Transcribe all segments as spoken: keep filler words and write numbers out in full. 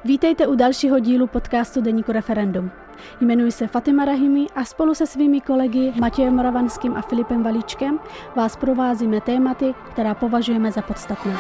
Vítejte u dalšího dílu podcastu Deníku Referendum. Jmenuji se Fatima Rahimi a spolu se svými kolegy Matějem Moravanským a Filipem Valíčkem vás provázíme tématy, která považujeme za podstatné.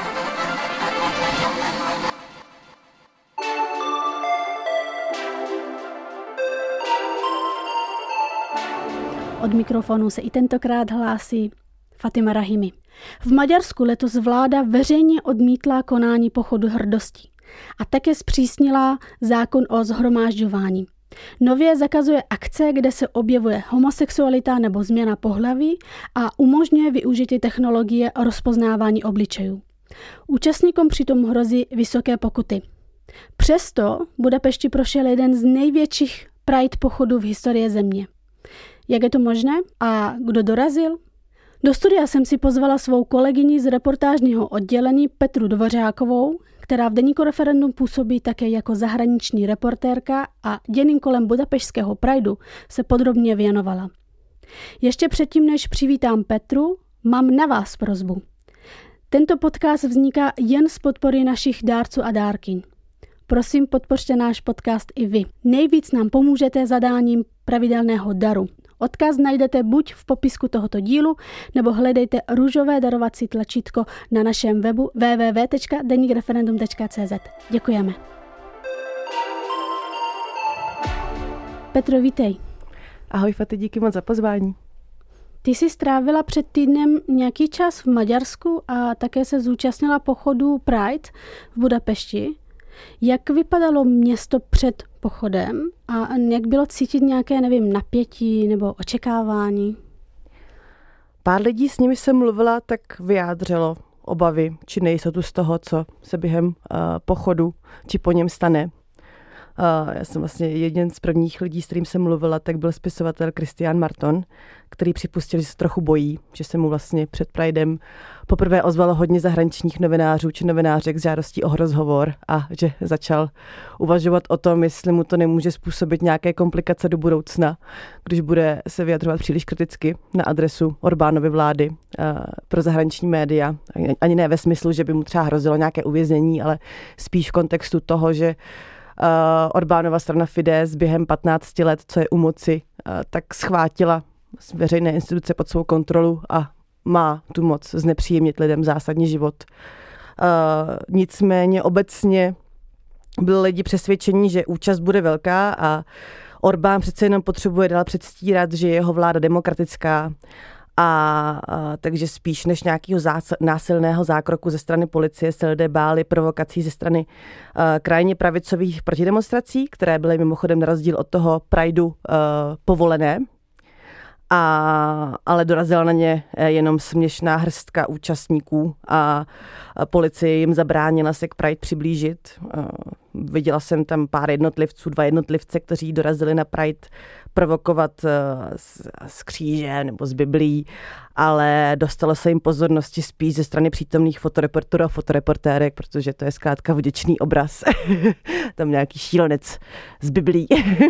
Od mikrofonu se i tentokrát hlásí Fatima Rahimi. V Maďarsku letos vláda veřejně odmítla konání pochodu hrdosti a také zpřísnila zákon o shromážďování. Nově zakazuje akce, kde se objevuje homosexualita nebo změna pohlaví a umožňuje využití technologie rozpoznávání obličejů. Účastníkům přitom hrozí vysoké pokuty. Přesto Budapešti prošel jeden z největších Pride pochodů v historii země. Jak je to možné a kdo dorazil? Do studia jsem si pozvala svou kolegyni z reportážního oddělení Petru Dvořákovou, která v Deníku Referendum působí také jako zahraniční reportérka a děným kolem budapešťského Prideu se podrobně věnovala. Ještě předtím, než přivítám Petru, mám na vás prosbu. Tento podcast vzniká jen z podpory našich dárců a dárkyň. Prosím, podpořte náš podcast i vy. Nejvíc nám pomůžete zadáním pravidelného daru. Odkaz najdete buď v popisku tohoto dílu, nebo hledejte růžové darovací tlačítko na našem webu w w w tečka denik referendum tečka c z. Děkujeme. Petro, vítej. Ahoj Fati, díky moc za pozvání. Ty jsi strávila před týdnem nějaký čas v Maďarsku a také se zúčastnila pochodu Pride v Budapešti. Jak vypadalo město před pochodem a jak bylo cítit nějaké, nevím, napětí nebo očekávání? Pár lidí, s nimi jsem mluvila, tak vyjádřilo obavy či nejistotu z toho, co se během uh, pochodu či po něm stane. Uh, já jsem vlastně jeden z prvních lidí, s kterým jsem mluvila, tak byl spisovatel Christian Marton, který připustil, že se trochu bojí, že se mu vlastně před Pridem poprvé ozvalo hodně zahraničních novinářů či novinářek s žádostí o rozhovor a že začal uvažovat o tom, jestli mu to nemůže způsobit nějaké komplikace do budoucna, když bude se vyjadřovat příliš kriticky na adresu Orbánovy vlády uh, pro zahraniční média. Ani ne ve smyslu, že by mu třeba hrozilo nějaké uvěznění, ale spíš v kontextu toho, že Uh, Orbánova strana Fidesz během patnácti let, co je u moci, uh, tak schvátila veřejné instituce pod svou kontrolu a má tu moc znepříjemnit lidem zásadní život. Uh, nicméně obecně byli lidi přesvědčení, že účast bude velká a Orbán přece jenom potřebuje dál předstírat, že je jeho vláda demokratická. A, a takže spíš než nějakého zás, násilného zákroku ze strany policie se lidé báli provokací ze strany uh, krajně pravicových protidemonstrací, které byly mimochodem na rozdíl od toho Prideu uh, povolené. A, ale dorazila na ně jenom směšná hrstka účastníků a, a policie jim zabránila se k Pride přiblížit. Uh, viděla jsem tam pár jednotlivců, dva jednotlivce, kteří dorazili na Pride provokovat uh, s, s křížem nebo s Biblií, ale dostalo se jim pozornosti spíš ze strany přítomných fotoreporterů a fotoreportérek, protože to je zkrátka vděčný obraz. Tam nějaký šílenec s Biblií.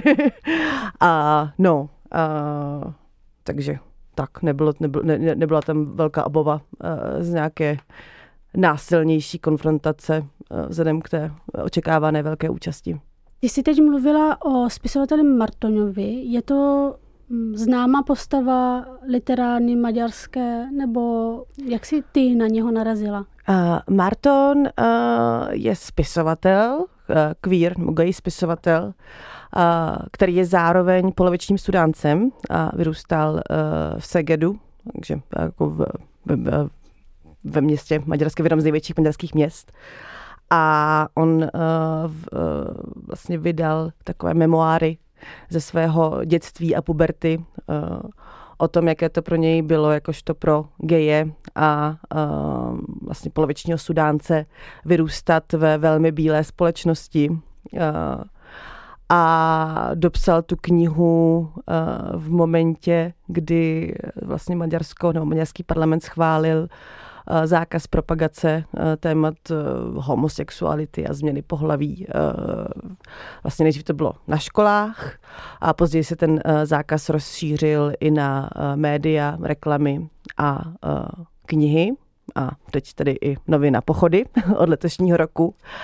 a no... Uh, Takže tak, nebylo, nebylo, ne, nebyla tam velká obava uh, z nějaké násilnější konfrontace uh, vzhledem k té očekávané velké účasti. Ty jsi teď mluvila o spisovateli Martonovi. Je to známá postava literární maďarské, nebo jak jsi ty na něho narazila? Uh, Marton uh, je spisovatel, uh, queer, gay spisovatel, Uh, který je zároveň polovičním Sudáncem a vyrůstal uh, v Segedu, takže jako v, v, ve městě maďarské, v jednom z největších maďarských měst. A on uh, v, uh, vlastně vydal takové memoáry ze svého dětství a puberty uh, o tom, jaké to pro něj bylo, jakožto pro geje a uh, vlastně polovičního Sudánce vyrůstat ve velmi bílé společnosti. Uh, A dopsal tu knihu uh, v momentě, kdy vlastně Maďarsko nebo maďarský parlament schválil uh, zákaz propagace uh, témat uh, homosexuality a změny pohlaví. Uh, vlastně nejdřív to bylo na školách a později se ten uh, zákaz rozšířil i na uh, média, reklamy a uh, knihy. A teď tedy i nově na pochody od letošního roku.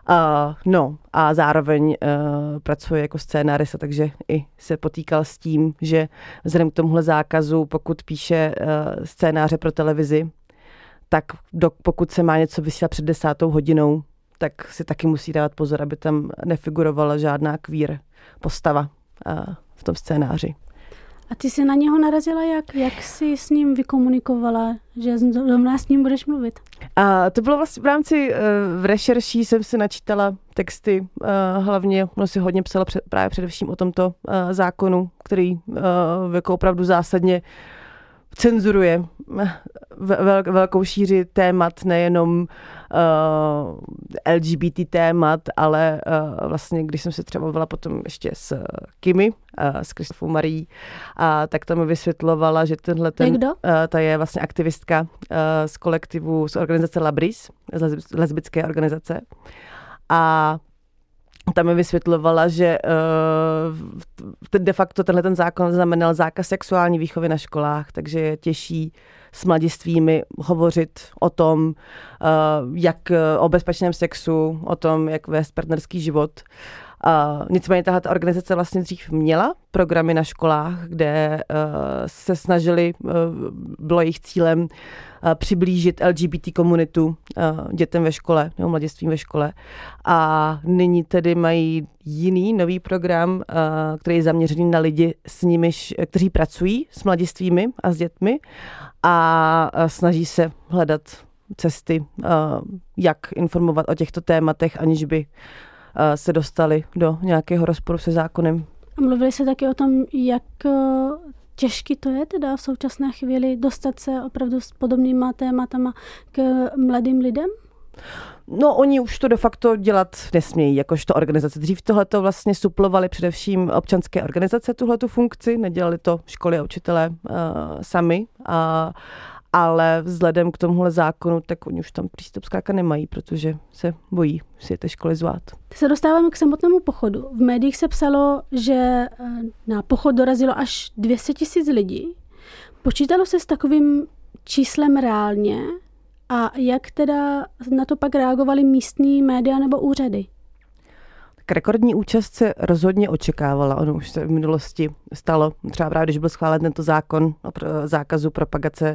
Uh, no a zároveň uh, pracuje jako scénárista, takže i se potýkal s tím, že vzhledem k tomuhle zákazu, pokud píše uh, scénáře pro televizi, tak do, pokud se má něco vysílat před desátou hodinou, tak si taky musí dávat pozor, aby tam nefigurovala žádná queer postava uh, v tom scénáři. A ty jsi na něho narazila jak? Jak jsi s ním vykomunikovala, že zrovna s ním budeš mluvit? A to bylo vlastně v rámci uh, v rešerší jsem si načítala texty, uh, hlavně ono si hodně psala před, právě především o tomto uh, zákonu, který uh, jako opravdu zásadně cenzuruje vel, velkou šíři témat, nejenom uh, L G B T témat, ale uh, vlastně, když jsem se třeba bavila potom ještě s Kimi, uh, s Kristofou Marií, a tak tam mi vysvětlovala, že tenhle ten, uh, ta je vlastně aktivistka uh, z kolektivu, z organizace Labris, z lesbické organizace. A tam mi vysvětlovala, že uh, de facto tenhle ten zákon znamenal zákaz sexuální výchovy na školách, takže je těžší s mladistvími hovořit o tom, uh, jak o bezpečném sexu, o tom, jak vést partnerský život. Uh, nicméně tahle organizace vlastně dřív měla programy na školách, kde uh, se snažili, uh, bylo jejich cílem uh, přiblížit L G B T komunitu uh, dětem ve škole, nebo mladistvím ve škole. A nyní tedy mají jiný nový program, uh, který je zaměřený na lidi, s nimiž, kteří pracují s mladistvími a s dětmi a uh, snaží se hledat cesty, uh, jak informovat o těchto tématech, aniž by se dostali do nějakého rozporu se zákonem. A mluvili se taky o tom, jak těžký to je teda v současné chvíli dostat se opravdu s podobnýma tématama k mladým lidem? No, oni už to de facto dělat nesmějí, jakožto organizace. Dřív tohleto vlastně suplovali především občanské organizace, tuhletu funkci, nedělali to školy a učitelé uh, sami, a ale vzhledem k tomuhle zákonu, tak oni už tam přístup zkrátka nemají, protože se bojí si ty školy zvát. Se dostáváme k samotnému pochodu. V médiích se psalo, že na pochod dorazilo až dvě stě tisíc lidí. Počítalo se s takovým číslem reálně a jak teda na to pak reagovaly místní média nebo úřady? Tak rekordní účast se rozhodně očekávala. Ono už se v minulosti stalo, třeba právě když byl schválen tento zákon o zákazu propagace,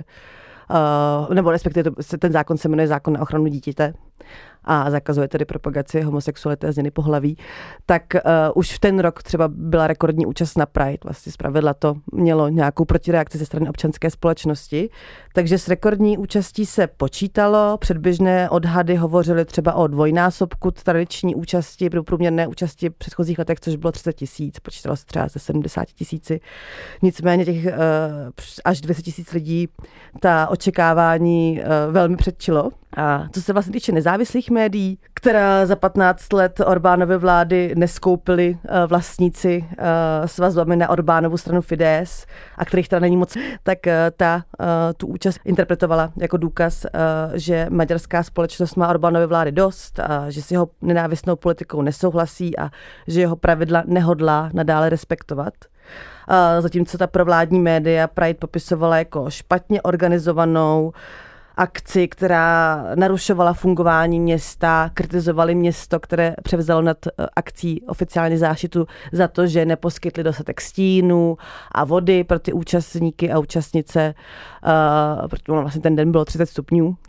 Uh, nebo respektive to, ten zákon se jmenuje zákon na ochranu dítěte a zakazuje tedy propagaci homosexuality a změny pohlaví, tak uh, už v ten rok třeba byla rekordní účast na Pride. Vlastně zpravidla to mělo nějakou protireakci ze strany občanské společnosti. Takže s rekordní účastí se počítalo. Předběžné odhady hovořily třeba o dvojnásobku tradiční účasti, průměrné účasti v předchozích letech, což bylo třicet tisíc. Počítalo se třeba ze sedmdesát tisíci. Nicméně těch uh, až dvě stě tisíc lidí ta očekávání uh, velmi předčilo. A co se vlastně týče nezávislých médií, která za patnáct let Orbánovy vlády neskoupili uh, vlastníci uh, s vazbami na Orbánovu stranu Fidesz, a kterých teda není moc, tak uh, ta uh, tu účast interpretovala jako důkaz, uh, že maďarská společnost má Orbánovy vlády dost, a že s jeho nenávistnou politikou nesouhlasí a že jeho pravidla nehodlá nadále respektovat. Uh, zatímco ta provládní média Pride popisovala jako špatně organizovanou akci, která narušovala fungování města, kritizovali město, které převzalo nad akcí oficiálně záštitu za to, že neposkytli dostatek stínů a vody pro ty účastníky a účastnice, uh, protože vlastně ten den bylo třicet stupňů. Uh,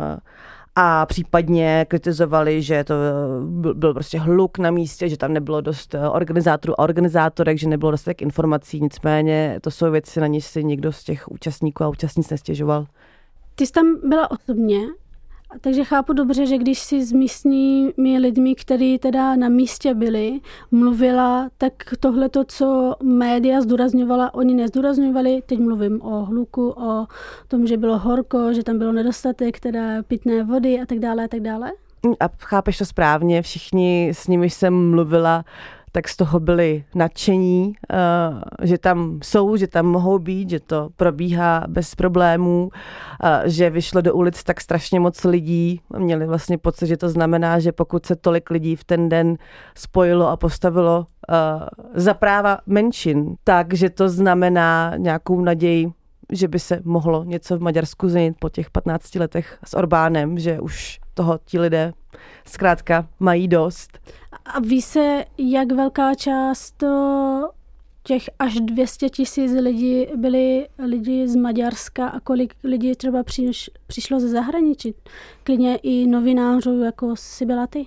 a případně kritizovali, že to byl, byl prostě hluk na místě, že tam nebylo dost organizátorů a organizátorek, že nebylo dostatek informací, nicméně to jsou věci, na něž si nikdo z těch účastníků a účastnic nestěžoval. Ty jsi tam byla osobně, takže chápu dobře, že když jsi s místními lidmi, kteří teda na místě byli, mluvila, tak tohleto, co média zdůrazňovala, oni nezdůrazňovali. Teď mluvím o hluku, o tom, že bylo horko, že tam bylo nedostatek teda pitné vody a tak dále a tak dále. A chápeš to správně, všichni s nimi jsem mluvila, tak z toho byli nadšení, že tam jsou, že tam mohou být, že to probíhá bez problémů, že vyšlo do ulic tak strašně moc lidí. Měli vlastně pocit, že to znamená, že pokud se tolik lidí v ten den spojilo a postavilo za práva menšin, takže to znamená nějakou naději, že by se mohlo něco v Maďarsku změnit po těch patnácti letech s Orbánem, že už toho ti lidé zkrátka mají dost. A ví se, jak velká část těch až dvě stě tisíc lidí byli lidi z Maďarska a kolik lidí třeba přiš, přišlo ze zahraničí? Klidně i novinářů, jako jsi byla ty?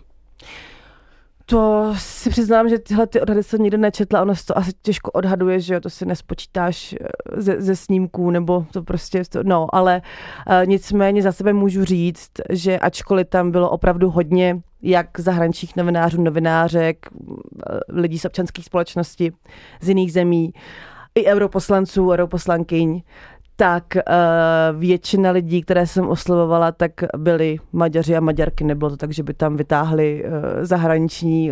To si přiznám, že tyhle ty odhady jsem nikdy nečetla, ono se to asi těžko odhaduje, že jo, to si nespočítáš ze, ze snímků, nebo to prostě, no, ale uh, nicméně za sebe můžu říct, že ačkoliv tam bylo opravdu hodně jak zahraničních novinářů, novinářek, lidí z občanské společnosti z jiných zemí, i europoslanců, europoslankyň, tak uh, většina lidí, které jsem oslovovala, tak byli Maďaři a Maďarky. Nebylo to tak, že by tam vytáhli uh, zahraniční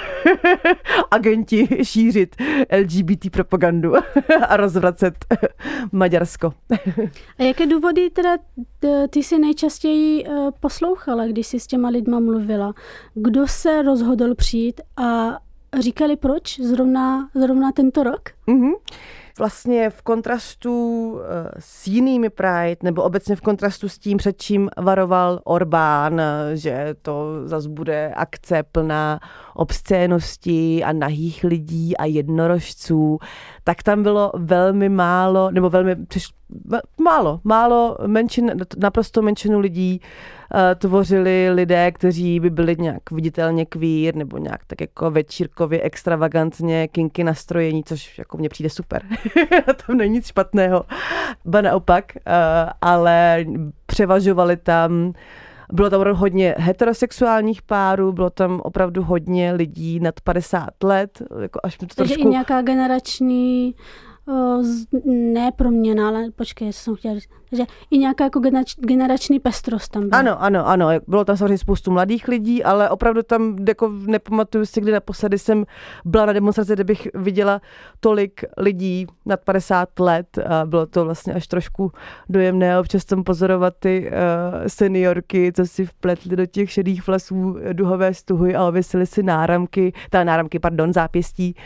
agenti šířit L G B T propagandu a rozvracet Maďarsko. A jaké důvody teda ty si nejčastěji uh, poslouchala, když jsi s těma lidma mluvila? Kdo se rozhodl přijít a říkali proč zrovna, zrovna tento rok? Mm-hmm. Vlastně v kontrastu s jinými Pride, nebo obecně v kontrastu s tím, před čím varoval Orbán, že to zas bude akce plná obscéností a nahých lidí a jednorožců, tak tam bylo velmi málo, nebo velmi málo, málo menšin, naprosto menšinu lidí uh, tvořili lidé, kteří by byli nějak viditelně queer, nebo nějak tak jako večírkově, extravagantně, kinky nastrojení, což jako mně přijde super. Tam není nic špatného, ba naopak, uh, ale převažovali tam, bylo tam hodně heterosexuálních párů, bylo tam opravdu hodně lidí nad padesát let. Jako až mi to Takže trošku... i nějaká generační, o, z, ne proměna, ale počkej, co jsem chtěla říct. Takže i nějaká jako generač, generační pestrost tam byla. Ano, ano, ano. Bylo tam samozřejmě spoustu mladých lidí, ale opravdu tam jako nepamatuju si, kdy naposledy jsem byla na demonstraci, kde bych viděla tolik lidí nad padesát let. A bylo to vlastně až trošku dojemné občas tam pozorovat ty uh, seniorky, co si vpletly do těch šedých vlasů duhové stuhy a ověsily si náramky, ta náramky, pardon, zápěstí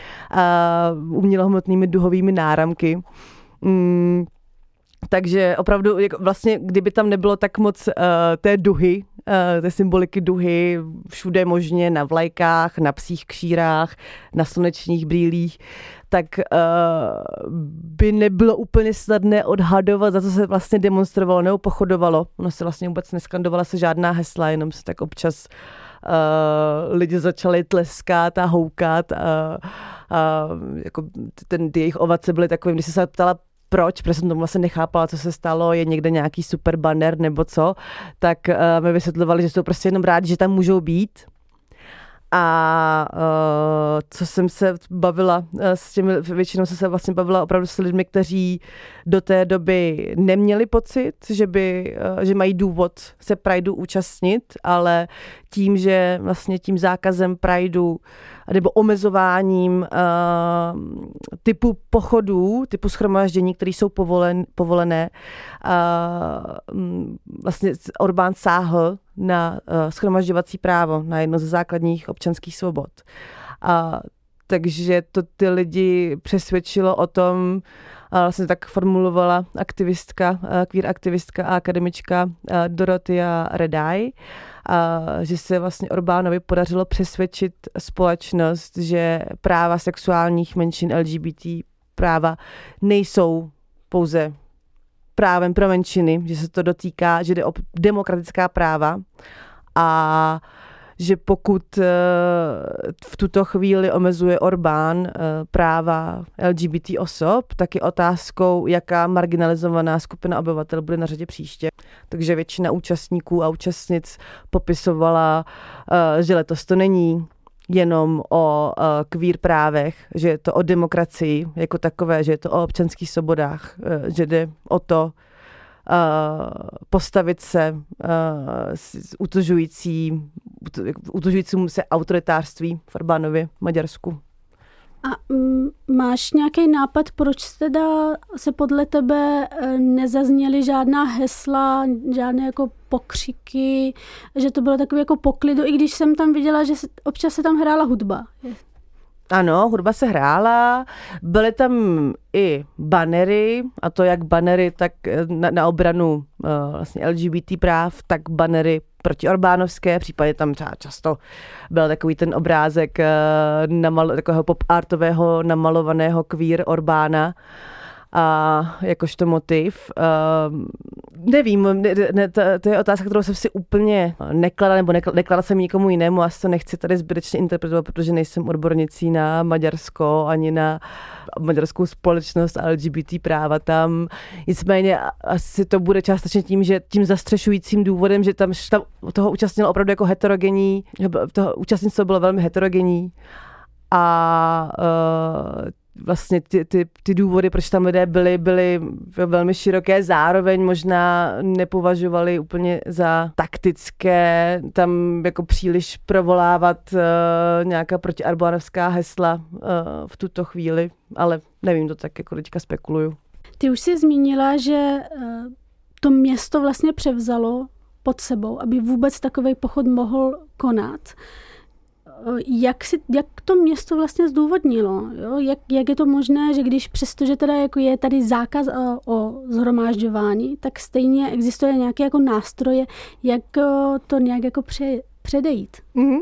uh, umělohmotnými duhovými náramky. Mm. Takže opravdu, jako vlastně, kdyby tam nebylo tak moc uh, té duhy, uh, té symboliky duhy, všude možně na vlajkách, na psích kšírách, na slunečních brýlích, tak uh, by nebylo úplně snadné odhadovat, za co se vlastně demonstrovalo nebo pochodovalo. Ono se vlastně vůbec neskandovala se žádná hesla, jenom se tak občas uh, lidi začali tleskat a houkat. Uh, uh, jako ten, ty jejich ovace byly takové, když se ptala, proč, protože jsem tomu vlastně nechápala, co se stalo, je někde nějaký super banner nebo co, tak uh, mi vysvětlovali, že jsou prostě jenom rádi, že tam můžou být. A uh, co jsem se bavila uh, s těmi, většinou jsem se vlastně bavila opravdu s lidmi, kteří do té doby neměli pocit, že, by, uh, že mají důvod se Prideu účastnit, ale tím, že vlastně tím zákazem Prideu nebo omezováním uh, typu pochodů, typu shromáždění, které jsou povolen, povolené, uh, vlastně Orbán sáhl na uh, shromažďovací právo, na jedno ze základních občanských svobod. Uh, takže to ty lidi přesvědčilo o tom, uh, vlastně tak formulovala aktivistka, uh, queer aktivistka a akademička uh, Dorothea Redaj, a že se vlastně Orbánovi podařilo přesvědčit společnost, že práva sexuálních menšin L G B T práva nejsou pouze právem pro menšiny, že se to dotýká, že jde o demokratická práva a že pokud v tuto chvíli omezuje Orbán práva L G B T osob, tak je otázkou, jaká marginalizovaná skupina obyvatel bude na řadě příště. Takže většina účastníků a účastnic popisovala, že letos to není jenom o queer právech, že je to o demokracii jako takové, že je to o občanských svobodách, že jde o to Uh, postavit se uh, s utužující, utužujícímu se autoritářství v Orbánově Maďarsku. A m, máš nějaký nápad, proč teda se podle tebe nezazněly žádná hesla, žádné jako pokřiky, že to bylo takové jako poklidu, i když jsem tam viděla, že se, občas se tam hrála hudba. Ano, hudba se hrála, byly tam i banery, a to jak banery, tak na, na obranu uh, vlastně L G B T práv, tak banery protiorbánovské, případně tam třeba často byl takový ten obrázek uh, namal, takového pop-artového namalovaného queer Orbána, a jakožto motiv. Uh, nevím, ne, ne, to, to je otázka, kterou jsem si úplně nekladla, nebo nekladla, nekladla jsem nikomu jinému, asi to nechci tady zbytečně interpretovat, protože nejsem odbornicí na Maďarsko, ani na maďarskou společnost a L G B T práva tam. Nicméně asi to bude částečně tím, že tím zastřešujícím důvodem, že tam, tam toho účastnilo opravdu jako heterogenní, toho účastnictvo bylo velmi heterogenní a uh, vlastně ty, ty, ty důvody, proč tam lidé byli, byly velmi široké, zároveň možná nepovažovali úplně za taktické tam jako příliš provolávat uh, nějaká protiorbánovská hesla uh, v tuto chvíli, ale nevím, to tak jako teďka spekuluju. Ty už jsi zmínila, že uh, to město vlastně převzalo pod sebou, aby vůbec takový pochod mohl konat. Jak, si, jak to město vlastně zdůvodnilo? Jo? Jak, jak je to možné, že když přestože teda jako je tady zákaz o, o shromážďování, tak stejně existuje nějaké jako nástroje, jak to nějak jako pře, předejít? Mm-hmm.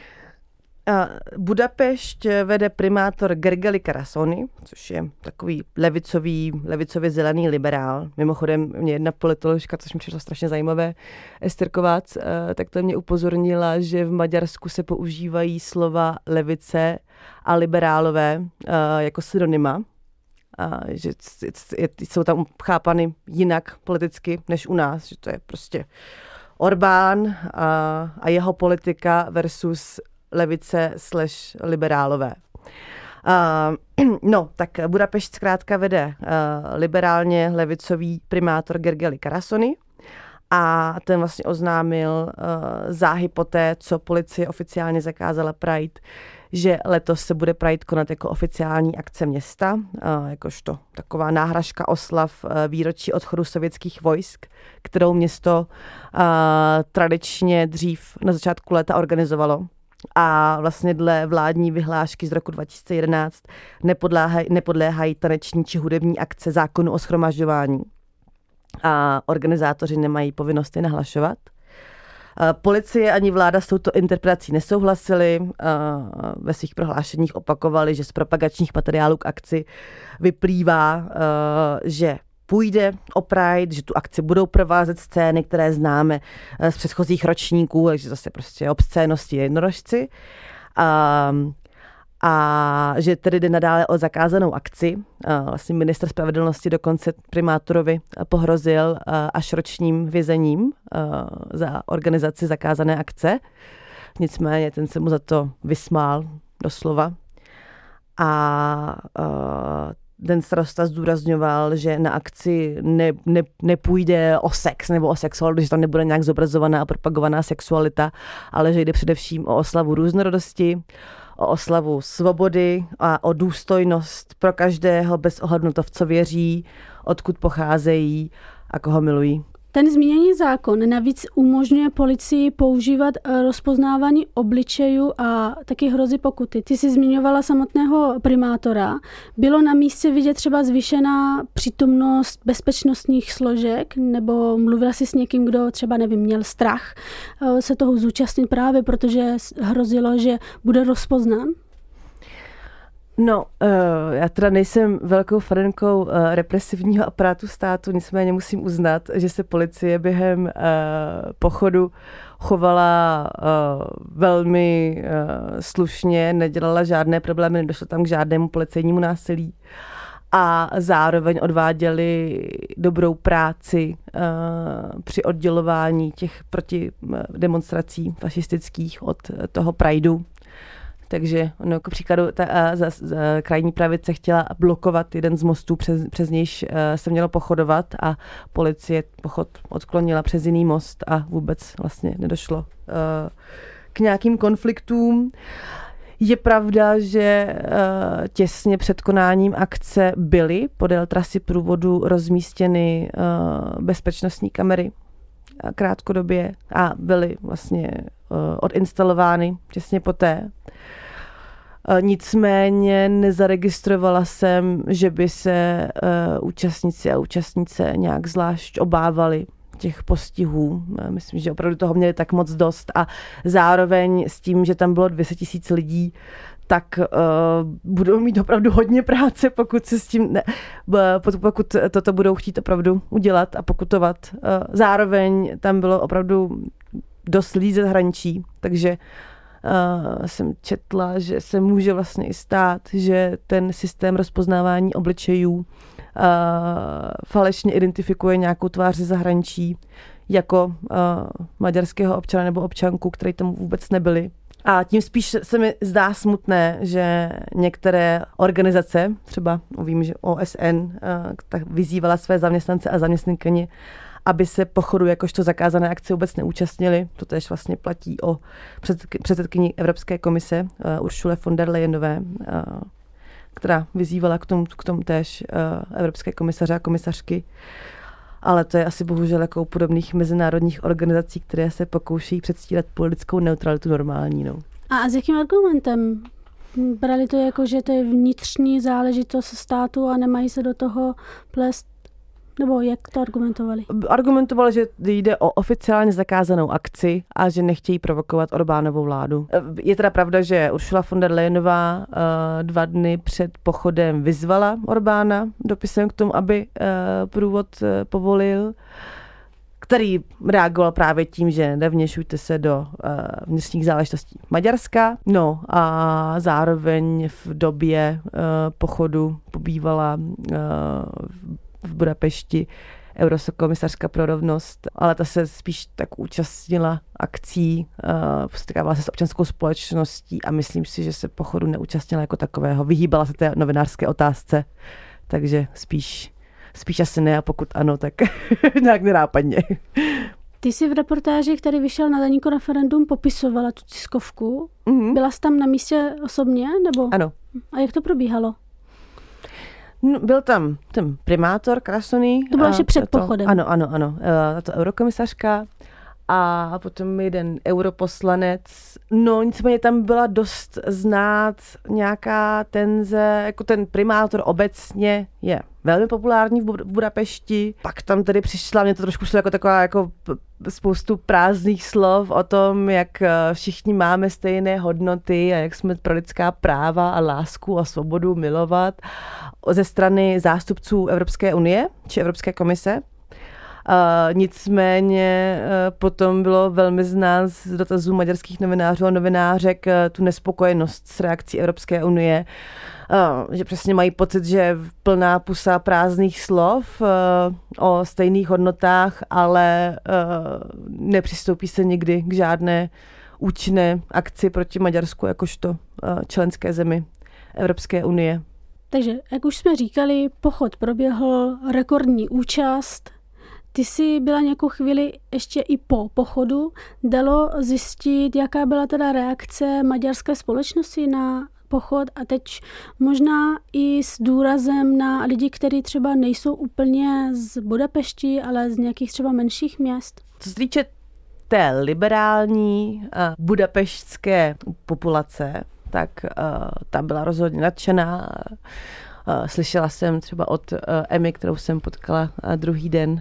Budapešť vede primátor Gergely Karasony, což je takový levicový, levicově zelený liberál. Mimochodem mě jedna politoložka, což mi přišlo strašně zajímavé, Ester Kovács, tak to mě upozornila, že v Maďarsku se používají slova levice a liberálové jako synonyma. A že jsou tam chápany jinak politicky než u nás, že to je prostě Orbán a, a jeho politika versus levice slash liberálové. Uh, no, tak Budapešť zkrátka vede uh, liberálně levicový primátor Gergely Karasony a ten vlastně oznámil uh, záhy poté, co policie oficiálně zakázala Pride, že letos se bude Pride konat jako oficiální akce města, uh, jakožto taková náhražka oslav uh, výročí odchodu sovětských vojsk, kterou město uh, tradičně dřív na začátku léta organizovalo. A vlastně dle vládní vyhlášky z roku dva tisíce jedenáct nepodléhají, nepodléhají taneční či hudební akce zákonu o shromažďování. A organizátoři nemají povinnost je nahlašovat. Policie ani vláda s touto interpretací nesouhlasili. Ve svých prohlášeních opakovali, že z propagačních materiálů k akci vyplývá, že půjde o Pride, že tu akci budou provázet scény, které známe z předchozích ročníků, takže zase prostě obscénosti jednorožci. A, a že tedy jde nadále o zakázanou akci. A vlastně ministr spravedlnosti dokonce primátorovi pohrozil až ročním vězením za organizaci zakázané akce. Nicméně ten se mu za to vysmál doslova. A, a ten starosta zdůrazňoval, že na akci ne, ne, nepůjde o sex nebo o sexualitu, že tam nebude nějak zobrazovaná a propagovaná sexualita, ale že jde především o oslavu různorodosti, o oslavu svobody a o důstojnost pro každého bez ohledu na to, v co věří, odkud pocházejí a koho milují. Ten zmíněný zákon navíc umožňuje policii používat rozpoznávání obličejů a taky hrozí pokuty. Ty jsi zmiňovala samotného primátora. Bylo na místě vidět třeba zvýšená přítomnost bezpečnostních složek, nebo mluvila jsi s někým, kdo třeba, nevím, měl strach se toho zúčastnit právě, protože hrozilo, že bude rozpoznán? No, uh, já teda nejsem velkou fanenkou uh, represivního aparátu státu, nicméně musím uznat, že se policie během uh, pochodu chovala uh, velmi uh, slušně, nedělala žádné problémy, nedošlo tam k žádnému policejnímu násilí a zároveň odváděli dobrou práci uh, při oddělování těch proti demonstrací fašistických od toho Prideu. Takže no, jako příkladu ta a, za, za, krajní pravice chtěla blokovat jeden z mostů, přes, přes nějž uh, se mělo pochodovat a policie pochod odklonila přes jiný most a vůbec vlastně nedošlo uh, k nějakým konfliktům. Je pravda, že uh, těsně před konáním akce byly podél trasy průvodu rozmístěny uh, bezpečnostní kamery uh, krátkodobě a byly vlastně uh, odinstalovány těsně poté. Nicméně nezaregistrovala jsem, že by se uh, účastníci a účastnice nějak zvlášť obávali těch postihů. Myslím, že opravdu toho měli tak moc dost a zároveň s tím, že tam bylo dvě stě tisíc lidí, tak uh, budou mít opravdu hodně práce, pokud se s tím ne, pokud toto budou chtít opravdu udělat a pokutovat. Uh, zároveň tam bylo opravdu dost lidí ze zahraničí, takže Uh, jsem četla, že se může vlastně i stát, že ten systém rozpoznávání obličejů uh, falešně identifikuje nějakou tvář ze zahraničí jako uh, maďarského občana nebo občanku, který tam vůbec nebyli. A tím spíš se mi zdá smutné, že některé organizace, třeba vím, že O S N, uh, tak vyzývala své zaměstnance a zaměstnankyně, aby se pochodu jakožto zakázané akce vůbec neúčastnili. To též vlastně platí o předsedkyni Evropské komise uh, Ursule von der Leyenové, uh, která vyzývala k tomu, k tomu též uh, Evropské komisaře a komisařky. Ale to je asi bohužel jako u podobných mezinárodních organizací, které se pokouší předstírat politickou neutralitu normální. No. A s jakým argumentem? Brali to jako, že to je vnitřní záležitost státu a nemají se do toho plést? Nebo jak to argumentovali? Argumentovali, že jde o oficiálně zakázanou akci a že nechtějí provokovat Orbánovou vládu. Je teda pravda, že Ursula von der Leyenová uh, dva dny před pochodem vyzvala Orbána dopisem k tomu, aby uh, průvod uh, povolil, který reagoval právě tím, že nevměšujte se do uh, vnitřních záležitostí Maďarska. No a zároveň v době uh, pochodu pobývala uh, v Budapešti eurokomisařka pro rovnost, ale ta se spíš tak účastnila akcí, uh, setkávala se s občanskou společností a myslím si, že se pochodu neúčastnila jako takového. Vyhýbala se té novinářské otázce, takže spíš, spíš asi ne a pokud ano, tak nějak nenápadně. Ty jsi v reportáži, který vyšel na deníku Referendum, popisovala tu tiskovku. Mm-hmm. Byla jsi tam na místě osobně? Nebo? Ano. A jak to probíhalo? No, byl tam ten primátor Krasony. To bylo ještě před to, pochodem. Ano, ano, ano. To eurokomisařka a potom jeden europoslanec. No nicméně tam byla dost znát nějaká tenze, jako ten primátor obecně je velmi populární v Budapešti. Pak tam tedy přišla, mě to trošku šlo jako taková jako spoustu prázdných slov o tom, jak všichni máme stejné hodnoty a jak jsme pro lidská práva a lásku a svobodu milovat ze strany zástupců Evropské unie či Evropské komise. Uh, nicméně uh, potom bylo velmi znát z dotazů maďarských novinářů a novinářek uh, tu nespokojenost s reakcí Evropské unie, uh, že přesně mají pocit, že plná pusa prázdných slov uh, o stejných hodnotách, ale uh, nepřistoupí se nikdy k žádné účinné akci proti Maďarsku jakožto uh, členské zemi Evropské unie. Takže, jak už jsme říkali, pochod proběhl, rekordní účast. Ty jsi byla nějakou chvíli ještě i po pochodu. Dalo zjistit, jaká byla teda reakce maďarské společnosti na pochod a teď možná i s důrazem na lidi, kteří třeba nejsou úplně z Budapešti, ale z nějakých třeba menších měst? Co se týče té liberální uh, budapeštské populace, tak uh, ta byla rozhodně nadšená. Uh, slyšela jsem třeba od uh, Emy, kterou jsem potkala uh, druhý den uh,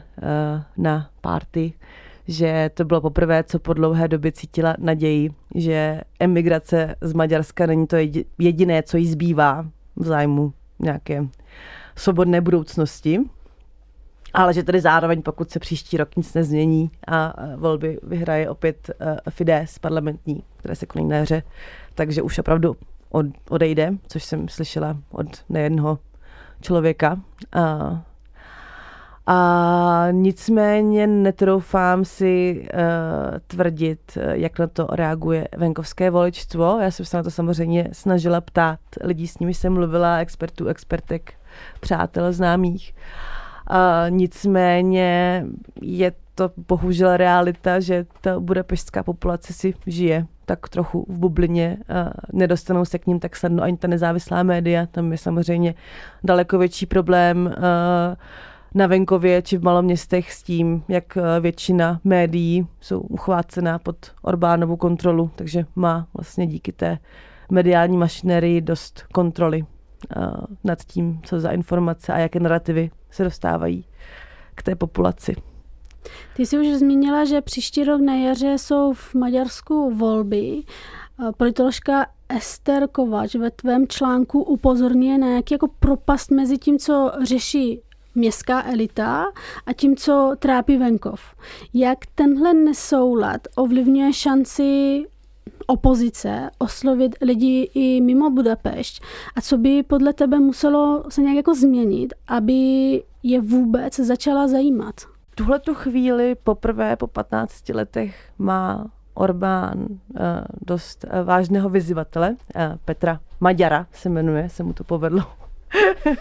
na party, že to bylo poprvé, co po dlouhé době cítila naději, že emigrace z Maďarska není to jediné, co jí zbývá v zájmu nějaké svobodné budoucnosti. Ale že tedy zároveň, pokud se příští rok nic nezmění a volby vyhraje opět Fidesz parlamentní, které se konají na jaře, takže už opravdu odejde, což jsem slyšela od nejednoho člověka. A, a nicméně netroufám si uh, tvrdit, jak na to reaguje venkovské voličstvo. Já jsem se na to samozřejmě snažila ptát lidí, s nimi jsem mluvila, expertů, expertek, přátel, známých. Uh, nicméně je to bohužel realita, že ta budapeštská populace si žije tak trochu v bublině, uh, nedostanou se k ním tak snadno ani ta nezávislá média, tam je samozřejmě daleko větší problém uh, na venkově či v maloměstech s tím, jak většina médií jsou uchvácená pod Orbánovu kontrolu, takže má vlastně díky té mediální mašinérii dost kontroly uh, nad tím, co za informace a jaké narrativy se dostávají k té populaci. Ty jsi už zmínila, že příští rok na jaře jsou v Maďarsku volby. Politoložka Ester Kovač ve tvém článku upozorňuje na jaký jako propast mezi tím, co řeší městská elita a tím, co trápí venkov. Jak tenhle nesoulad ovlivňuje šanci opozice oslovit lidi i mimo Budapešť a co by podle tebe muselo se nějak jako změnit, aby je vůbec začala zajímat? Tuhle tu chvíli poprvé po patnácti letech má Orbán uh, dost uh, vážného vyzývatele, uh, Petra Maďara se jmenuje, se mu to povedlo. uh,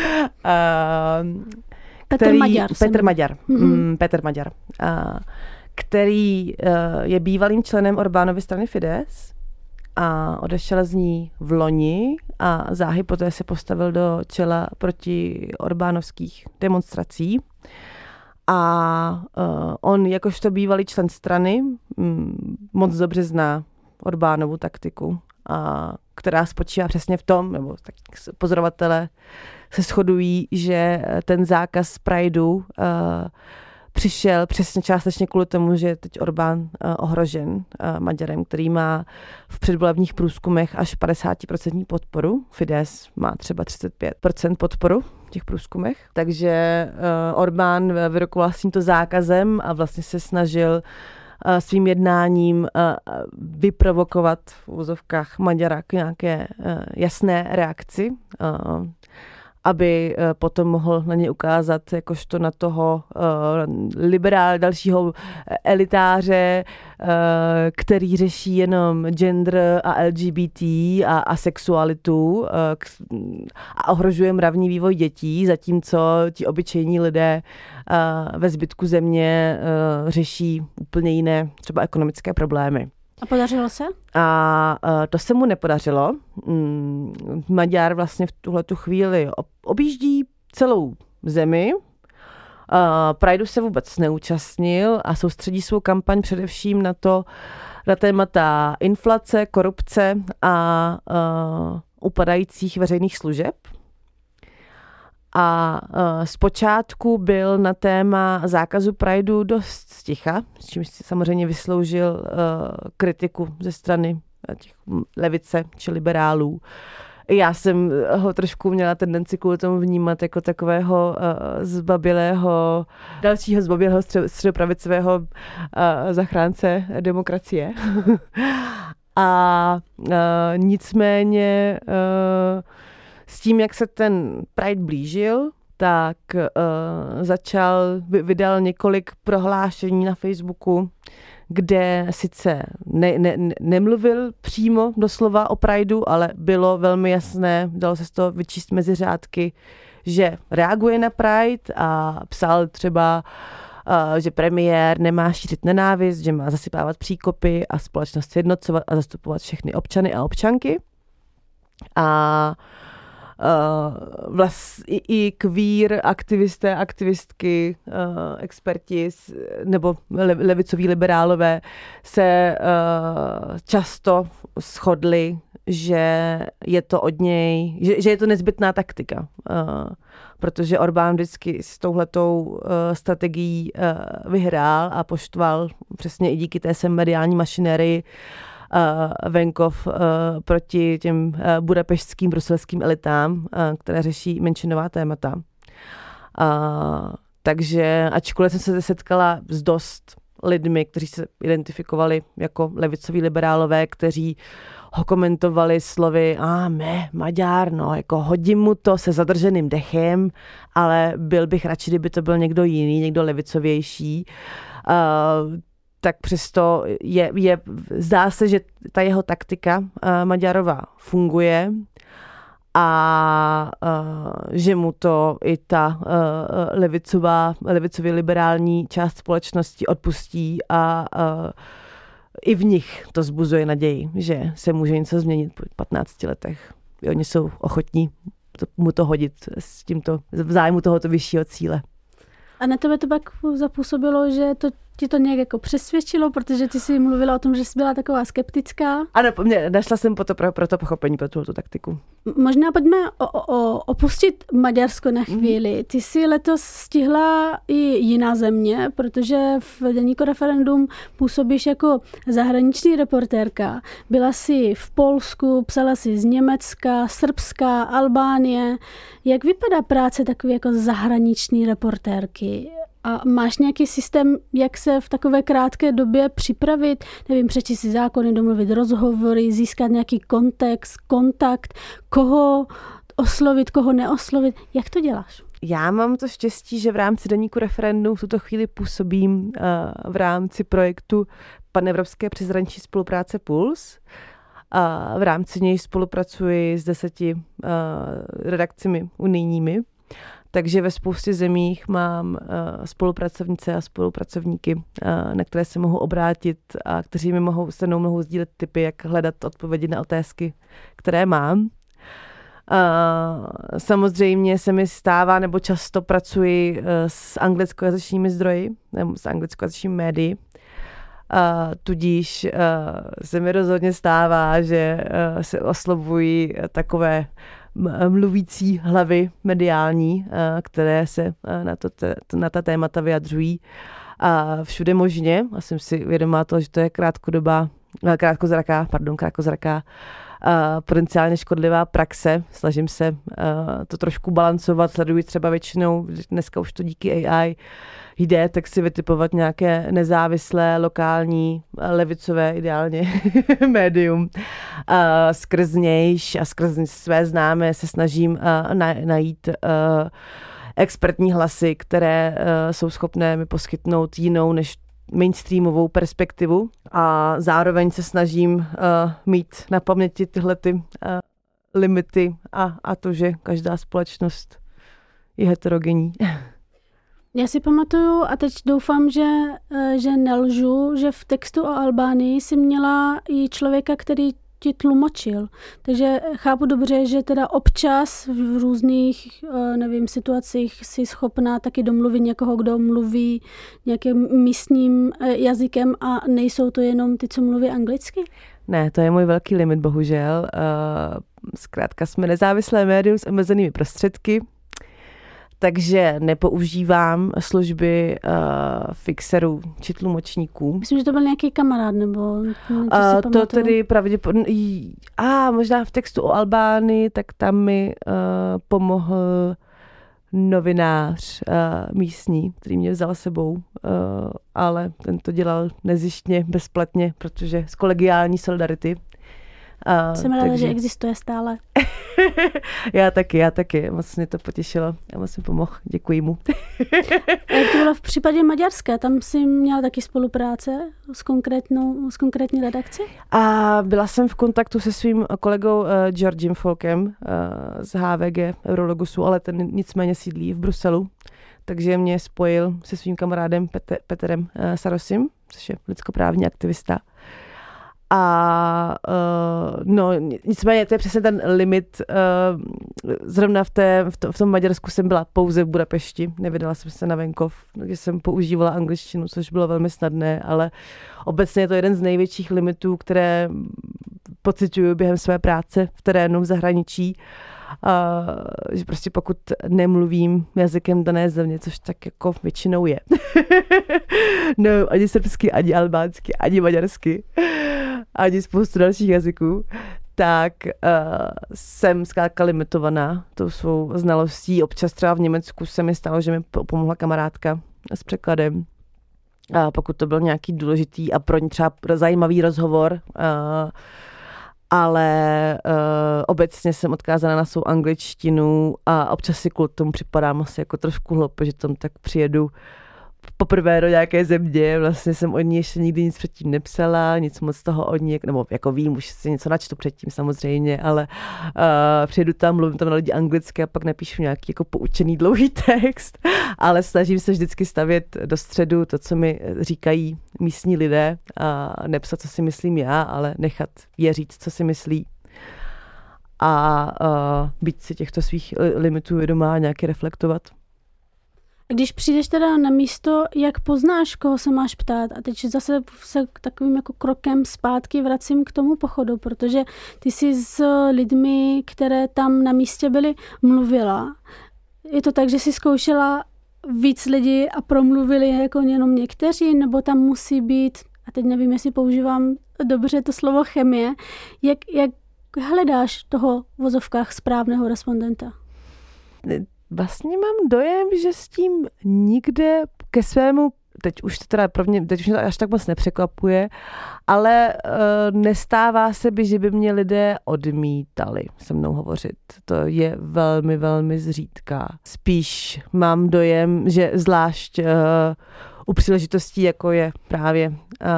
Petr který, Maďar. Petr Maďar. Mm-hmm. Mm, Petr Maďar. Uh, který uh, je bývalým členem Orbánovy strany Fidesz a odešel z ní v loni a záhy poté se postavil do čela proti orbánovských demonstrací. A uh, on jakožto bývalý člen strany m, moc dobře zná Orbánovu taktiku, a, která spočívá přesně v tom, nebo tak pozorovatelé se shodují, že ten zákaz Prideu uh, přišel přesně částečně kvůli tomu, že je teď Orbán uh, ohrožen uh, Maďarem, který má v předvolebních průzkumech až padesát procent podporu. Fidesz má třeba třicet pět procent podporu v těch průzkumech. Takže uh, Orbán vyrokoval s tímto zákazem a vlastně se snažil uh, svým jednáním uh, vyprovokovat v úzovkách Maďara k nějaké uh, jasné reakci. Uh, aby potom mohl na ně ukázat jakožto na toho uh, liberál, dalšího elitáře, uh, který řeší jenom gender a L G B T a, a sexualitu uh, k, a ohrožuje mravní vývoj dětí, zatímco ti obyčejní lidé uh, ve zbytku země uh, řeší úplně jiné, třeba ekonomické problémy. A podařilo se? A uh, to se mu nepodařilo. Mm, Maďar vlastně v tuhletu chvíli objíždí celou zemi. Uh, Prideu se vůbec neúčastnil a soustředí svou kampaň především na to, na témata inflace, korupce a uh, upadajících veřejných služeb. A uh, zpočátku byl na téma zákazu Prideu dost sticha, s čím si samozřejmě vysloužil uh, kritiku ze strany těch levice či liberálů. Já jsem ho trošku měla tendenci kvůli tomu vnímat jako takového uh, zbabělého, dalšího zbabělého středopravicového uh, zachránce demokracie. A uh, nicméně uh, s tím, jak se ten Pride blížil, tak uh, začal, vydal několik prohlášení na Facebooku, kde sice ne, ne, nemluvil přímo doslova o Prideu, ale bylo velmi jasné, dalo se z toho vyčíst mezi řádky, že reaguje na Pride a psal třeba, uh, že premiér nemá šířit nenávist, že má zasypávat příkopy a společnost sjednocovat a zastupovat všechny občany a občanky. A Uh, vlast, i, i queer aktivisté, aktivistky, uh, experti nebo le, levicoví liberálové se uh, často shodli, že je to od něj, že, že je to nezbytná taktika, uh, protože Orbán vždycky s touhletou uh, strategií uh, vyhrál a poštval přesně i díky té sem mediální mašinérii Uh, venkov uh, proti těm uh, budapešťským, bruselským elitám, uh, které řeší menšinová témata. Uh, takže ačkoliv jsem se setkala s dost lidmi, kteří se identifikovali jako levicoví liberálové, kteří ho komentovali slovy a me, Maďar, no, jako hodím mu to se zadrženým dechem, ale byl bych radši, kdyby to byl někdo jiný, někdo levicovější. Uh, tak přesto je, je, zdá se, že ta jeho taktika uh, Maďarova funguje a uh, že mu to i ta uh, levicová, levicově liberální část společnosti odpustí a uh, i v nich to vzbuzuje naději, že se může něco změnit po patnácti letech. I oni jsou ochotní to, mu to hodit s tímto, v zájmu tohoto vyššího cíle. A na tebe to pak zapůsobilo, že to ti to nějak jako přesvědčilo, protože ty jsi mluvila o tom, že jsi byla taková skeptická. Ano, mě, našla jsem pro to, pro, pro to pochopení, pro tu taktiku. Možná pojďme o, o, opustit Maďarsko na chvíli. Ty jsi letos stihla i jiná země, protože v Deníku Referendum působíš jako zahraniční reportérka. Byla jsi v Polsku, psala jsi z Německa, Srbska, Albánie. Jak vypadá práce takové jako zahraniční reportérky? A máš nějaký systém, jak se v takové krátké době připravit? Nevím, přečíst si zákony, domluvit rozhovory, získat nějaký kontext, kontakt, koho oslovit, koho neoslovit. Jak to děláš? Já mám to štěstí, že v rámci Deníku Referendum v tuto chvíli působím uh, v rámci projektu Panevropské přeshraniční spolupráce Puls. A v rámci něj spolupracuji s deseti uh, redakcemi unijními. Takže ve spoustě zemích mám uh, spolupracovnice a spolupracovníky, uh, na které se mohu obrátit a kteří mi mohou, se mnou mohou sdílet tipy, jak hledat odpovědi na otázky, které mám. Uh, samozřejmě se mi stává, nebo často pracuji uh, s anglickojazyčními zdroji, nebo s anglickojazyčními médii. Uh, tudíž uh, se mi rozhodně stává, že uh, se oslovují takové mluvící hlavy mediální, které se na, to, na ta témata vyjadřují a všude možně. A jsem si vědomá toho, že to je krátkodobá, krátkozraká, pardon, krátkozraká, potenciálně škodlivá praxe. Snažím se to trošku balancovat, sleduji třeba většinou, dneska už to díky A I jde, tak si vytipovat nějaké nezávislé, lokální, levicové ideálně médium. A skrz nějž a skrz své známé se snažím najít expertní hlasy, které jsou schopné mi poskytnout jinou než mainstreamovou perspektivu a zároveň se snažím uh, mít na paměti tyhle ty uh, limity a, a to, že každá společnost je heterogenní. Já si pamatuju a teď doufám, že, že nelžu, že v textu o Albánii si měla i člověka, který ti tlumočil. Takže chápu dobře, že teda občas v různých, nevím, situacích si schopná taky domluvit někoho, kdo mluví nějakým místním jazykem a nejsou to jenom ty, co mluví anglicky? Ne, to je můj velký limit, bohužel. Zkrátka jsme nezávislé médium s omezenými prostředky, takže nepoužívám služby uh, fixerů či tlumočníků. Myslím, že to byl nějaký kamarád, nebo... To, uh, to tedy pravděpodobně... A ah, možná v textu o Albánii, tak tam mi uh, pomohl novinář uh, místní, který mě vzal sebou, uh, ale ten to dělal nezištně, bezplatně, protože z kolegiální solidarity. Uh, Jsem ráda, takže... že existuje stále. já taky, já taky. Moc mě to potěšilo. Já moc mi pomohl. Děkuji mu. A jak to bylo v případě Maďarska? Tam jsi měla taky spolupráce s, konkrétnou, s konkrétní redakcí? A byla jsem v kontaktu se svým kolegou uh, Georgem Folkem uh, z H V G Eurologusu, ale ten nicméně sídlí v Bruselu. Takže mě spojil se svým kamarádem Petr, Petrem uh, Sarosim, což je lidskoprávní aktivista. A uh, no, nicméně to je přesně ten limit. Uh, zrovna v, té, v, to, v tom Maďarsku jsem byla pouze v Budapešti, nevydala jsem se na venkov, takže jsem používala angličtinu, což bylo velmi snadné, ale obecně je to jeden z největších limitů, které pociťuju během své práce v terénu v zahraničí. Uh, že prostě pokud nemluvím jazykem dané země, což tak jako většinou je. No, ani srbsky, ani albánsky, ani maďarsky, ani spoustu dalších jazyků, tak uh, jsem zkrátka limitovaná tou svou znalostí. Občas třeba v Německu se mi stalo, že mi pomohla kamarádka s překladem. A pokud to byl nějaký důležitý a pro ní třeba zajímavý rozhovor, uh, ale uh, obecně jsem odkázána na svou angličtinu a občas si kvůli tomu připadám asi jako trošku hloupě, že tam tak přijedu poprvé do nějaké země, vlastně jsem od ní ještě nikdy nic předtím nepsala, nic moc toho od ní, nebo jako vím, už si něco načtu předtím samozřejmě, ale uh, přijedu tam, mluvím tam na lidi anglicky a pak napíšu nějaký jako poučený dlouhý text, ale snažím se vždycky stavět do středu to, co mi říkají místní lidé a nepsat, co si myslím já, ale nechat je říct, co si myslí a uh, být si těchto svých limitů vědomá a nějaký reflektovat. A když přijdeš teda na místo, jak poznáš, koho se máš ptát? A teď zase se takovým jako krokem zpátky vracím k tomu pochodu, protože ty jsi s lidmi, které tam na místě byly, mluvila. Je to tak, že jsi zkoušela víc lidí a promluvili jako jenom někteří, nebo tam musí být, a teď nevím, jestli používám dobře to slovo chemie, jak, jak hledáš toho v vozovkách správného respondenta? Vlastně mám dojem, že s tím nikde ke svému, teď už to teda pro mě, teď už mě to až tak moc nepřekvapuje, ale uh, nestává se by, že by mě lidé odmítali se mnou hovořit. To je velmi, velmi zřídka. Spíš mám dojem, že zvlášť uh, u příležitostí, jako je právě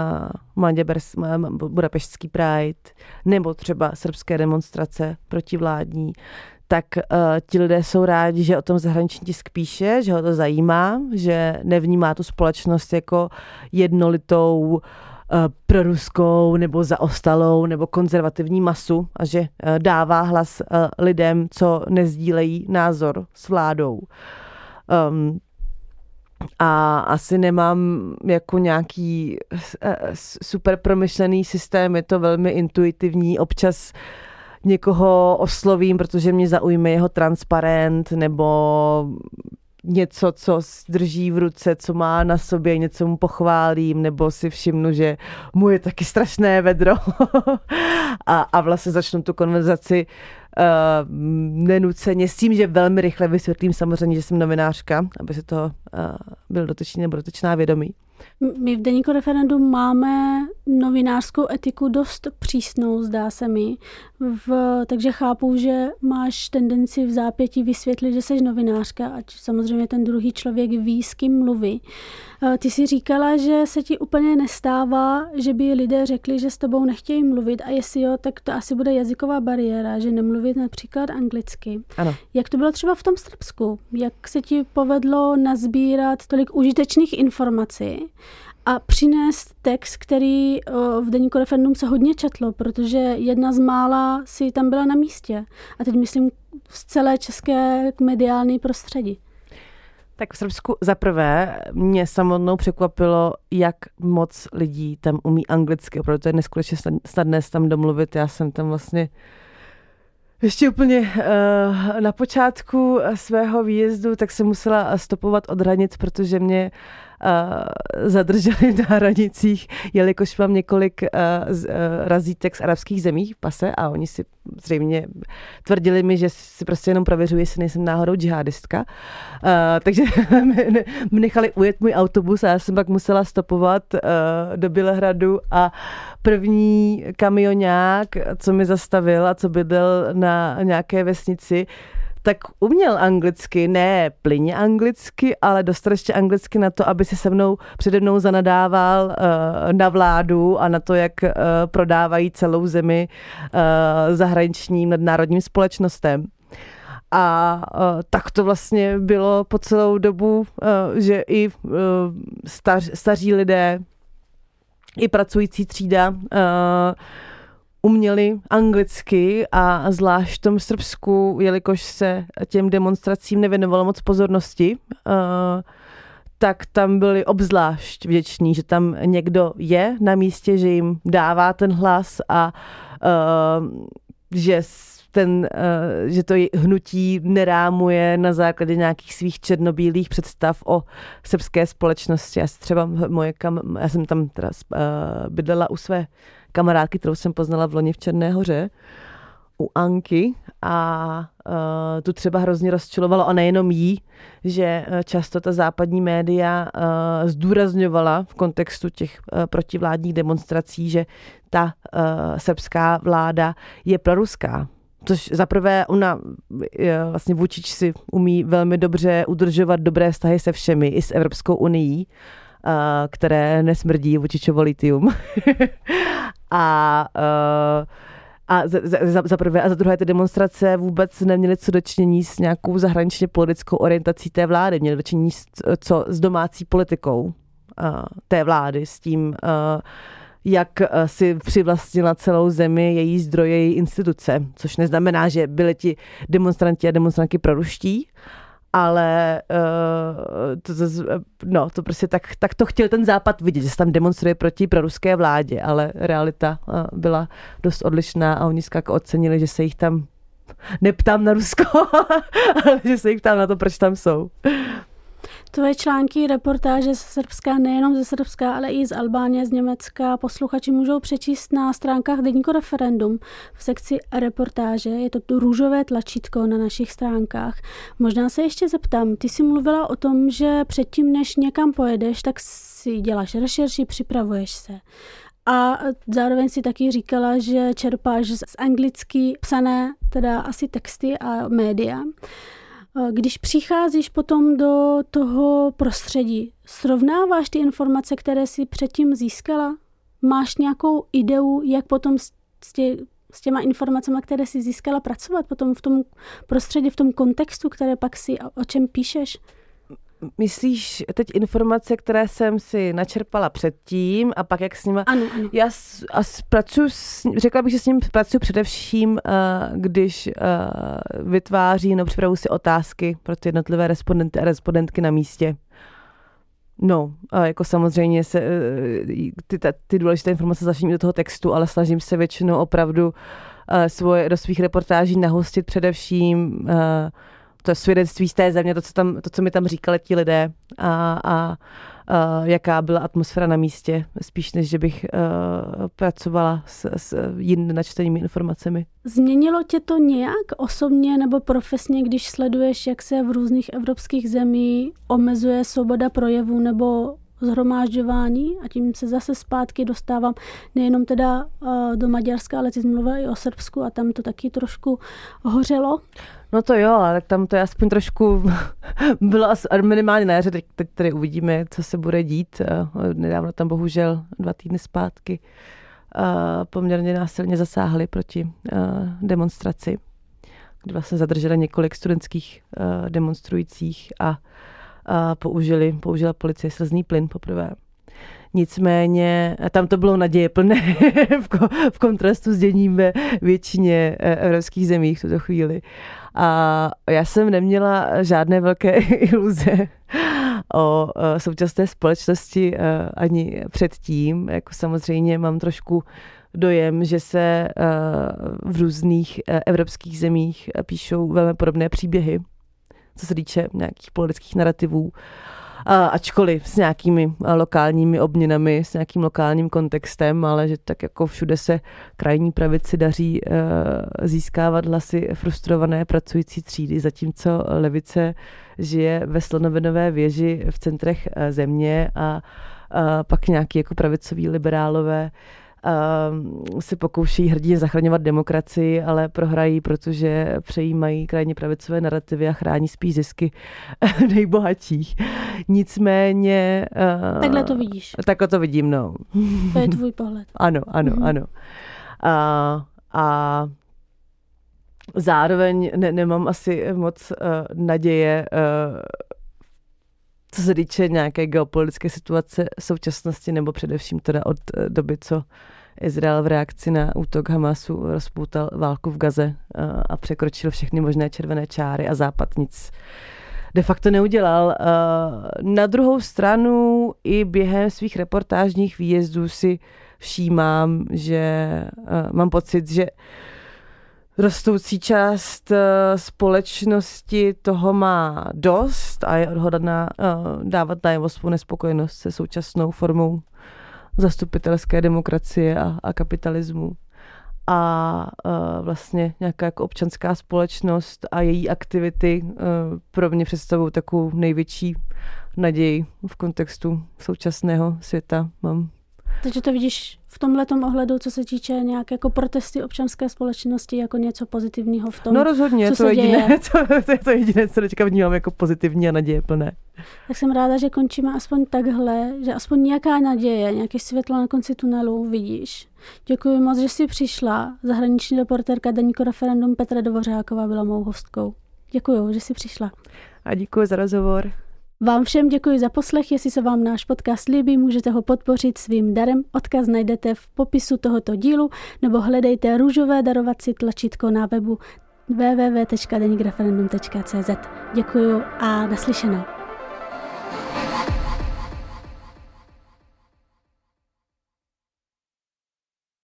uh, Budapešťský Pride nebo třeba srbské demonstrace protivládní, tak uh, ti lidé jsou rádi, že o tom zahraniční tisk píše, že ho to zajímá, že nevnímá tu společnost jako jednolitou, uh, proruskou nebo zaostalou nebo konzervativní masu a že uh, dává hlas uh, lidem, co nezdílejí názor s vládou. Um, A asi nemám jako nějaký super promyšlený systém, je to velmi intuitivní, občas někoho oslovím, protože mě zaujme jeho transparent nebo něco, co drží v ruce, co má na sobě, něco mu pochválím, nebo si všimnu, že mu je taky strašné vedro a, a vlastně začnu tu konverzaci Uh, nenuceně s tím, že velmi rychle vysvětlím samozřejmě, že jsem novinářka, aby se toho uh, byl dotyčný nebo dotyčná vědomí. My v Deníku Referendum máme novinářskou etiku dost přísnou, zdá se mi. V, takže chápu, že máš tendenci v zápětí vysvětlit, že jsi novinářka, ať samozřejmě ten druhý člověk ví, s kým mluví. Ty jsi říkala, že se ti úplně nestává, že by lidé řekli, že s tebou nechtějí mluvit a jestli jo, tak to asi bude jazyková bariéra, že nemluvit například anglicky. Ano. Jak to bylo třeba v tom Srbsku? Jak se ti povedlo nazbírat tolik užitečných informací a přinést text, který v Deníku Referendum se hodně četlo, protože jedna z mála si tam byla na místě. A teď myslím z celé české mediální prostředí. Tak v Srbsku zaprvé mě samotnou překvapilo, jak moc lidí tam umí anglicky. Opravdu to je neskutečně snadné se tam domluvit. Já jsem tam vlastně ještě úplně uh, na počátku svého výjezdu, tak jsem musela stopovat od hranic, protože mě uh, zadrželi na hranicích, jelikož mám několik uh, z, uh, razítek z arabských zemí v pase a oni si zřejmě tvrdili mi, že si prostě jenom prověřují, jestli nejsem náhodou džihadistka. Uh, takže mě nechali ujet můj autobus a já jsem pak musela stopovat uh, do Bělehradu a první kamionák, co mi zastavil a co bydlel na nějaké vesnici, tak uměl anglicky, ne plyně anglicky, ale dostatečně anglicky na to, aby si se mnou přede mnou zanadával uh, na vládu a na to, jak uh, prodávají celou zemi uh, zahraničním nadnárodním společnostem. A uh, tak to vlastně bylo po celou dobu, uh, že i uh, stař, staří lidé, i pracující třída uh, uměli anglicky a zvlášť v tom Srbsku, jelikož se těm demonstracím nevěnovalo moc pozornosti, uh, tak tam byli obzvlášť vděční, že tam někdo je na místě, že jim dává ten hlas a uh, že ten, uh, že to hnutí nerámuje na základě nějakých svých černobílých představ o srbské společnosti. Já, třeba moje kam, já jsem tam teda uh, bydlela u své kamarádky, kterou jsem poznala v loni v Černé Hoře, u Anky a uh, tu třeba hrozně rozčilovalo a nejenom jí, že často ta západní média uh, zdůrazňovala v kontextu těch uh, protivládních demonstrací, že ta uh, srbská vláda je proruská. Což zaprvé ona vlastně Vučić si umí velmi dobře udržovat dobré vztahy se všemi, i s Evropskou unií, které nesmrdí Vučićovo litium. a a za, za, za prvé a za druhé ty demonstrace vůbec neměly co dočinění s nějakou zahraničně politickou orientací té vlády. Měly dočinění s, co s domácí politikou uh, té vlády, s tím, uh, jak si přivlastnila celou zemi, její zdroje, její instituce, což neznamená, že byli ti demonstranti a demonstrantky proruští, ale uh, to, to, no, to prostě tak, tak to chtěl ten Západ vidět, že se tam demonstruje proti proruské vládě, ale realita uh, byla dost odlišná a oni skak ocenili, že se jich tam neptám na Rusko, ale že se jich ptám na to, proč tam jsou. Tvoje články, reportáže ze Srbska, nejenom ze Srbska, ale i z Albánie, z Německa, posluchači můžou přečíst na stránkách Deníku Referendum v sekci reportáže. Je to tu růžové tlačítko na našich stránkách. Možná se ještě zeptám, ty jsi mluvila o tom, že předtím, než někam pojedeš, tak si děláš rešerši, připravuješ se. A zároveň si taky říkala, že čerpáš z anglicky psané, teda asi texty a média. Když přicházíš potom do toho prostředí, srovnáváš ty informace, které jsi předtím získala? Máš nějakou ideu, jak potom s, tě, s těma informacemi, které jsi získala, pracovat potom v tom prostředí, v tom kontextu, které pak si, o čem píšeš? Myslíš teď informace, které jsem si načerpala předtím a pak jak s nimi... Ano, ano. Já s, a pracuji s, řekla bych, že s ním pracuji především, uh, když uh, vytváří, no připravuji si otázky pro ty jednotlivé respondenty a respondentky na místě. No, a jako samozřejmě se uh, ty, ta, ty důležité informace začnou do toho textu, ale snažím se většinou opravdu uh, svoje, do svých reportáží nahostit především uh, to svědectví z té země, to, co, tam, to, co mi tam říkali ti lidé a, a, a jaká byla atmosféra na místě, spíš než, že bych uh, pracovala s, s jinými načtenými informacemi. Změnilo tě to nějak osobně nebo profesně, když sleduješ, jak se v různých evropských zemích omezuje svoboda projevu nebo shromážďování? A tím se zase zpátky dostávám nejenom teda uh, do Maďarska, ale ty jsi mluvila i o Srbsku a tam to taky trošku hořelo. No to jo, ale tam to je aspoň trošku bylo minimálně na jaře, teď, teď tady uvidíme, co se bude dít. Nedávno tam bohužel dva týdny zpátky poměrně násilně zasáhli proti demonstraci, kdy vlastně zadrželi několik studentských demonstrujících a použili, použila policie slzný plyn poprvé. Nicméně tam to bylo nadějeplné v, ko, v kontrastu s děním ve většině evropských zemí v tuto chvíli. A já jsem neměla žádné velké iluze o současné společnosti ani předtím. Jako samozřejmě mám trošku dojem, že se v různých evropských zemích píšou velmi podobné příběhy, co se týče nějakých politických narrativů. Ačkoliv s nějakými lokálními obměnami, s nějakým lokálním kontextem, ale že tak jako všude se krajní pravici daří uh, získávat hlasy frustrované pracující třídy, zatímco levice žije ve slonovinové věži v centrech uh, země a uh, pak nějaký jako pravicoví liberálové Uh, se pokouší hrdě zachraňovat demokracii, ale prohrají, protože přejímají krajně pravicové narrativy a chrání spíš zisky nejbohatších. Nicméně... Uh, Takhle to vidíš. Takhle to vidím, no. To je tvůj pohled. Ano, ano, mm-hmm. ano. Uh, a zároveň ne, nemám asi moc uh, naděje, uh, co se týče nějaké geopolitické situace současnosti, nebo především teda od doby, co Izrael v reakci na útok Hamasu rozpoutal válku v Gaze a překročil všechny možné červené čáry a Západ nic de facto neudělal. Na druhou stranu i během svých reportážních výjezdů si všímám, že mám pocit, že rostoucí část společnosti toho má dost a je odhodlaná dávat najevo svou nespokojenost se současnou formou zastupitelské demokracie a, a kapitalismu. A, a vlastně nějaká jako občanská společnost a její aktivity pro mě představují takovou největší naději v kontextu současného světa. Mám Takže to vidíš v tomhletom ohledu, co se týče nějaké jako protesty občanské společnosti, jako něco pozitivního v tom, no rozhodně, co to se jediné, děje. To, to je to jediné, co teďka vnímám jako pozitivní a nadějeplné. Tak jsem ráda, že končíme aspoň takhle, že aspoň nějaká naděje, nějaké světlo na konci tunelu vidíš. Děkuji moc, že jsi přišla. Zahraniční reportérka Deníku Referendum Petra Dvořáková byla mou hostkou. Děkuji, že jsi přišla. A děkuji za rozhovor. Vám všem děkuji za poslech, jestli se vám náš podcast líbí, můžete ho podpořit svým darem. Odkaz najdete v popisu tohoto dílu nebo hledejte růžové darovací tlačítko na webu w w w tečka deníkreferendum tečka cé zet. Děkuju a naslyšenou.